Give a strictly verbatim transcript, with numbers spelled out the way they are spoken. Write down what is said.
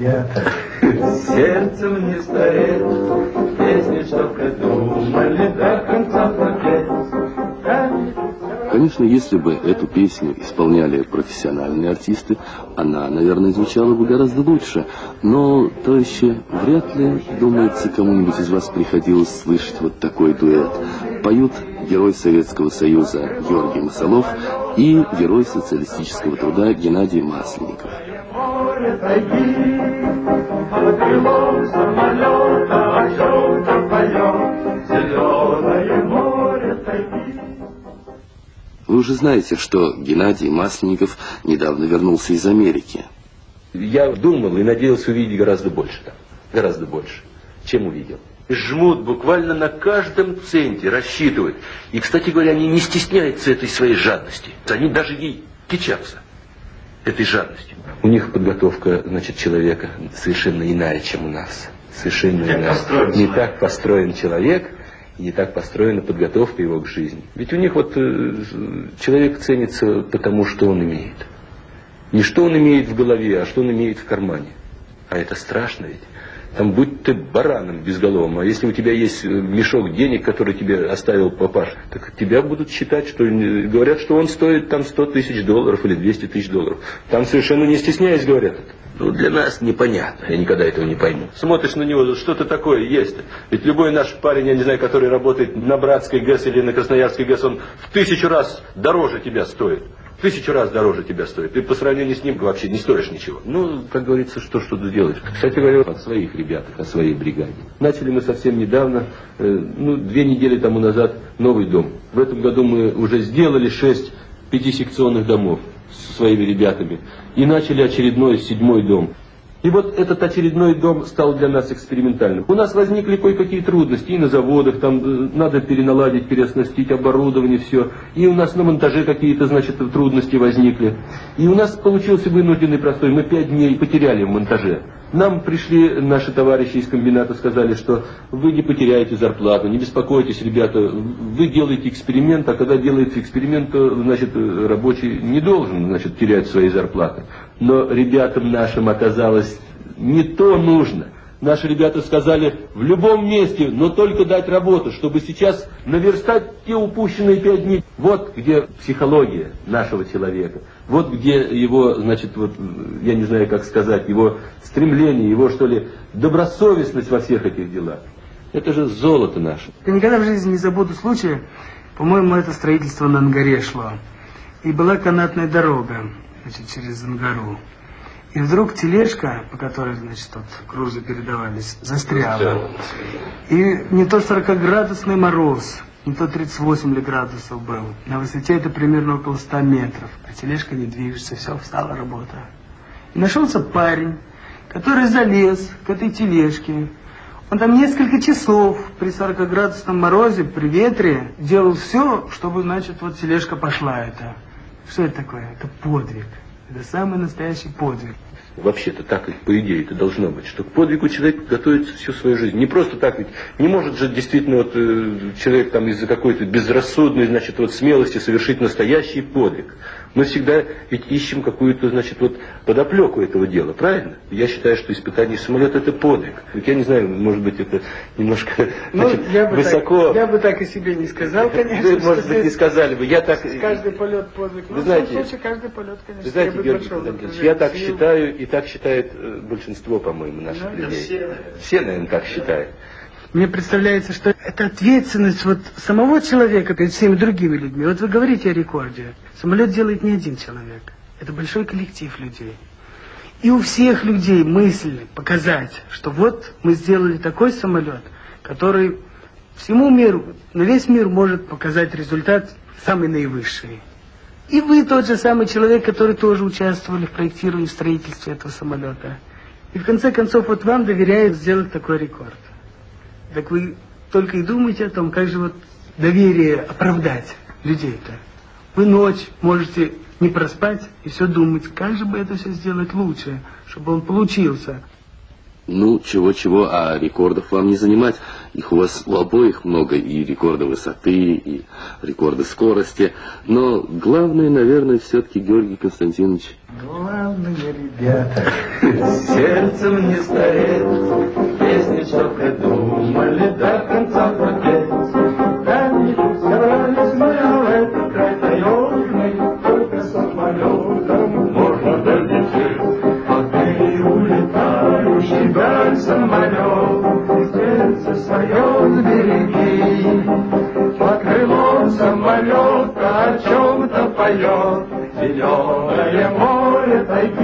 ребята, сердцем не стареть, песни, что придумали, до конца пропеть. Конечно, если бы эту песню исполняли профессиональные артисты, она, наверное, звучала бы гораздо лучше. Но то еще вряд ли, думается, кому-нибудь из вас приходилось слышать вот такой дуэт. Поют герой Советского Союза Георгий Масолов и герой социалистического труда Геннадий Масленников. Вы уже знаете, что Геннадий Масленников недавно вернулся из Америки. Я думал и надеялся увидеть гораздо больше там. Гораздо больше, чем увидел. Жмут буквально на каждом центе, рассчитывают. И, кстати говоря, они не стесняются этой своей жадности. Они даже ей кичатся, этой жадностью. У них подготовка, значит, человека совершенно иная, чем у нас. Совершенно иная. Не так построен человек, и не так построена подготовка его к жизни. Ведь у них вот э, человек ценится потому, что он имеет. Не что он имеет в голове, а что он имеет в кармане. А это страшно ведь. Там будь ты бараном безголовым, а если у тебя есть мешок денег, который тебе оставил папаша, так тебя будут считать, что говорят, что он стоит там сто тысяч долларов или двести тысяч долларов. Там совершенно не стесняясь говорят это. Ну, для нас непонятно, я никогда этого не пойму. Смотришь на него, что-то такое есть. Ведь любой наш парень, я не знаю, который работает на Братской ГЭС или на Красноярской ГЭС, он в тысячу раз дороже тебя стоит. В тысячу раз дороже тебя стоит. Ты по сравнению с ним вообще не стоишь ничего. Ну, как говорится, что что ты делаешь. Кстати говоря, о своих ребятах, о своей бригаде. Начали мы совсем недавно, э, ну, две недели тому назад, новый дом. В этом году мы уже сделали шесть пятисекционных домов со своими ребятами. И начали очередной седьмой дом. И вот этот очередной дом стал для нас экспериментальным. У нас возникли кое-какие трудности и на заводах, там э, надо переналадить, переоснастить оборудование, все. И у нас на монтаже какие-то, значит, трудности возникли. И у нас получился вынужденный простой. Мы пять дней потеряли в монтаже. Нам пришли наши товарищи из комбината, сказали, что вы не потеряете зарплату, не беспокойтесь, ребята, вы делаете эксперимент, а когда делается эксперимент, то, значит, рабочий не должен, значит, терять свои зарплаты. Но ребятам нашим оказалось не то нужно. Наши ребята сказали, в любом месте, но только дать работу, чтобы сейчас наверстать те упущенные пять дней. Вот где психология нашего человека. Вот где его, значит, вот, я не знаю, как сказать, его стремление, его, что ли, добросовестность во всех этих делах. Это же золото наше. Я никогда в жизни не забуду случая, по-моему, это строительство на Ангаре шло. И была канатная дорога, значит, через Ангару. И вдруг тележка, по которой, значит, вот грузы передавались, застряла. И не то сорокаградусный мороз, не то тридцать восемь ли градусов был. На высоте это примерно около ста метров. А тележка не движется, все, встала работа. И нашелся парень, который залез к этой тележке. Он там несколько часов при сорокаградусном морозе, при ветре, делал все, чтобы, значит, вот тележка пошла это. Что это такое? Это подвиг. Это самый настоящий подвиг. Вообще-то так ведь, по идее, это должно быть, что к подвигу человек готовится всю свою жизнь. Не просто так ведь, не может же действительно вот, э, человек там из-за какой-то безрассудной, значит, вот смелости совершить настоящий подвиг. Мы всегда ведь ищем какую-то, значит, вот подоплеку этого дела, правильно? Я считаю, что испытание самолета это подвиг. Ведь я не знаю, может быть, это немножко, ну, значит, я бы высоко. Так, я бы так и себе не сказал, конечно. Вы, может быть, не сказали бы. Я так. Каждый полет подвиг. Вы знаете, случае, каждый полет, конечно. Вы знаете, Георгий Константинович, я так сил. считаю, и так считает э, большинство, по-моему, наших ну, людей. Все. все, наверное, так считают. Мне представляется, что это ответственность вот самого человека перед всеми другими людьми. Вот вы говорите о рекорде. Самолет делает не один человек. Это большой коллектив людей. И у всех людей мысль показать, что вот мы сделали такой самолет, который всему миру, на весь мир может показать результат самый наивысший. И вы тот же самый человек, который тоже участвовали в проектировании, в строительстве этого самолета. И в конце концов вот вам доверяют сделать такой рекорд. Так вы только и думаете о том, как же вот доверие оправдать людей-то. Вы ночь можете не проспать и все думать, как же бы это все сделать лучше, чтобы он получился. Ну, чего-чего, а рекордов вам не занимать. Их у вас у обоих много, и рекорды высоты, и рекорды скорости. Но главное, наверное, все-таки Георгий Константинович. Главные ребята сердцем не стареют, песни, что придумали, до конца пропеть. Они собрались мы в этот край таежный, только самолетом можно долететь. А ты улетающий вдаль самолет, сердце свое сбереги. Под крылом самолета о чем-то поет, зеленое море тайги.